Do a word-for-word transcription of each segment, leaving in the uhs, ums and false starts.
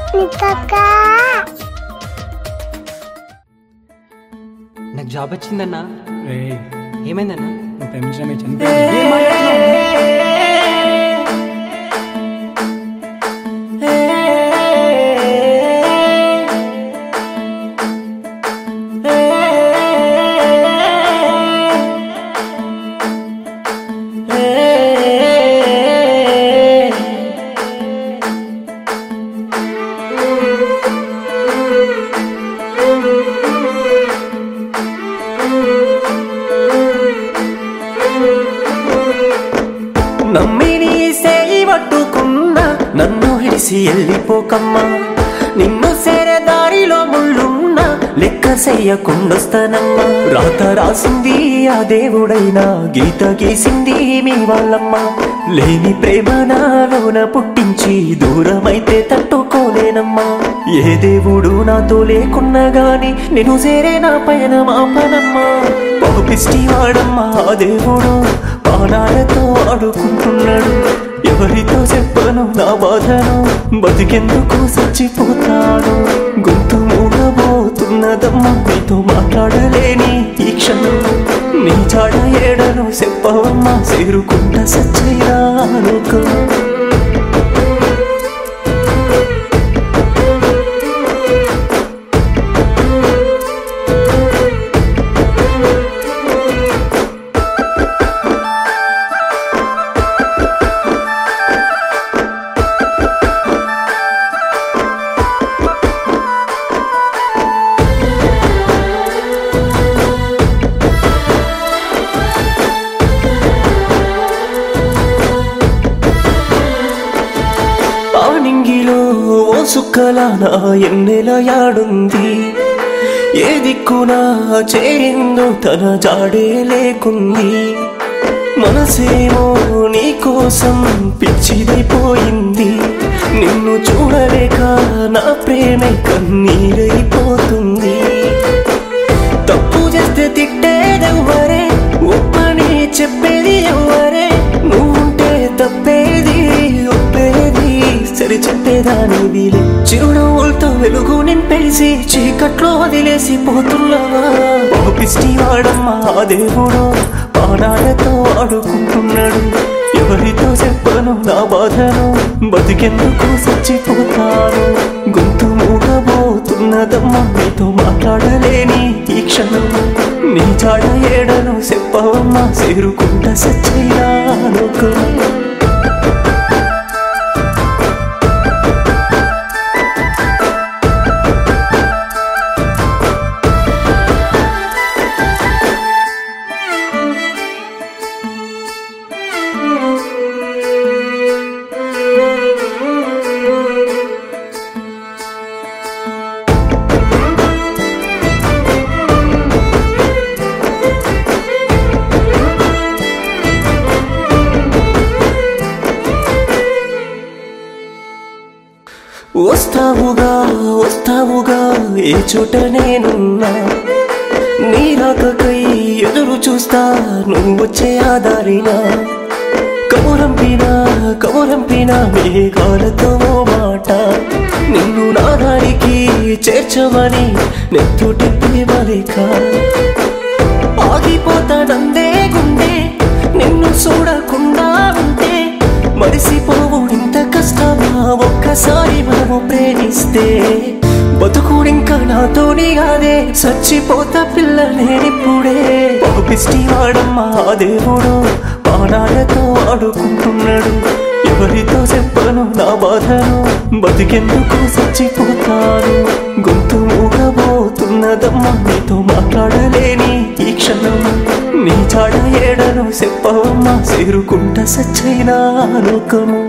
నాకు జాబ్ వచ్చిందన్నా. ఏమైందన్నా? నమ్మిని సేయి పట్టుకున్నా నన్ను హిడిసి వెళ్ళిపోకమ్మా. నిన్ను సేరే దారిలో ముళ్ళున్నా లెక్క చెయ్యకుండొస్తానమ్మా. రాత రాసింది ఆ దేవుడైనా గీత గీసింది మీ వాళ్ళమ్మ. లేని ప్రేమ నాలోన పుట్టించి దూరమైతే తట్టుకోలేనమ్మా. ఏ దేవుడు నాతో లేకున్నా గాని నేను సేరే నా పైన మాపనమ్మా. పాపిష్టి వాడమ్మా ఆ దేవుడు ప్రాణాలతో ఆడుకుంటున్నాడు. ఎవరితో చెప్పను నా బాధను, బతికెందుకు చచ్చిపోతాను. గొంతు మూడబోతున్నదమ్మా నీతో మాట్లాడలేని ఈ క్షణం. నీ చాడ ఏడను చెప్పవమ్మా చేరుకుంటా సచ్చైనా అనుకో. నింగిలో ఓ సుక్కలానా ఎన్నెల యాడుంది. ఏ దిక్కునా చేరిందో తన జాడే లేకుంది. మనసేమో నీ కోసం పిచ్చిదైపోయింది. నిన్ను చూడలేక నా ప్రేమే కన్నీరైపోతుంది. తప్పు చేస్తే తిట్టేదెవ్వరే, ఒప్పని చెప్పేది ఎవ్వరే. నువ్వుంటే తప్పేది ఒప్పేది సరి చెప్పేదాని వీలే. చిరునవ్వులతో వెలుగు నింపేసి చీకట్లో వదిలేసి పోతున్నావా. పాపిష్టి వాడమ్మా ఆ దేవుడు ప్రాణాలతో ఆడుకుంటున్నాడు. ఎవరితో చెప్పను నా బాధను, బతికెందుకు చచ్చిపోతాను. గొంతు మూగబోతున్నదమ్మా నీతో మాట్లాడలేని ఈ క్షణం. నీ చాడ ఏడను చెప్పవమ్మా చేరుకుంటా సచ్చైనా అనుకో. వస్తావుగా వస్తావుగా ఏ చోట నేనున్నా. నీ రాకకై ఎదురు చూస్తా నువ్వు వచ్చే ఆదారినా. కబురంపినా కబురంపినా మేఘాలతో మాట. నిన్ను నా దారికి చేర్చమని నెత్తుటి ప్రేమలేక ఆగిపోతానందే గుండె. నిన్ను చూడకుండా ఉంటే మరిసిపోవు ఇంత కష్టమా. ఒక్కసారి మనము ప్రేమిస్తే బతుకుడింకా నాతోని కాదే. చచ్చిపోతా పిల్ల నేనిప్పుడే. పాపిష్టి వాడమ్మా ఆ దేవుడు ప్రాణాలతో ఆడుకుంటున్నాడు. ఎవరితో చెప్పను నా బాధను, బతికెందుకు చచ్చిపోతాను. గొంతు మూగబోతున్నదమ్మా నీతో మాట్లాడలేని ఈ క్షణం. నీ చాడ ఏడను చెప్పవమ్మా చేరుకుంటా సచ్చైనా అనుకము.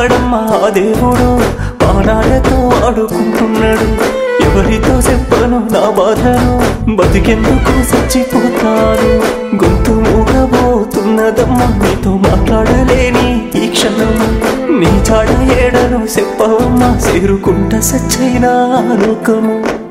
ఎక్కడమ్మా ఆ దేవుడు పానాలతో ఆడుకుంటున్నాడు ఎవరితో చెప్పను నా బాధను బతికెందుకు చచ్చిపోతాను గొంతు మూగబోతున్నదమ్మా నీతో మాట్లాడలేని ఈ క్షణము నీ చాడ ఏడను చెప్పవమ్మా చేరుకుంట సచ్చైనా లోకము